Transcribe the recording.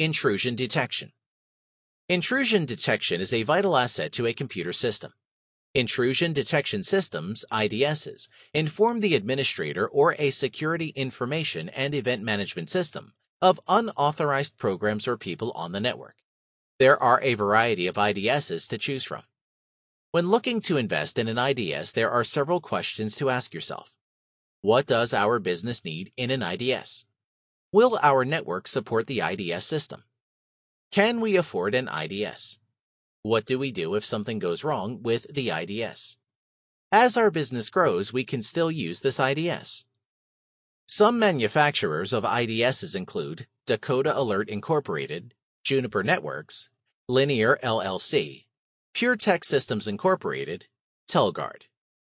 Intrusion detection. Intrusion detection is a vital asset to a computer system. Intrusion detection systems, IDSs, inform the administrator or a security information and event management system of unauthorized programs or people on the network. There are a variety of IDSs to choose from. When looking to invest in an IDS, there are several questions to ask yourself. What does our business need in an IDS? Will our network support the IDS system? Can we afford an IDS? What do we do if something goes wrong with the IDS? As our business grows, we can still use this IDS. Some manufacturers of IDSs include Dakota Alert Incorporated, Juniper Networks, Linear LLC, PureTech Systems Incorporated, Telguard.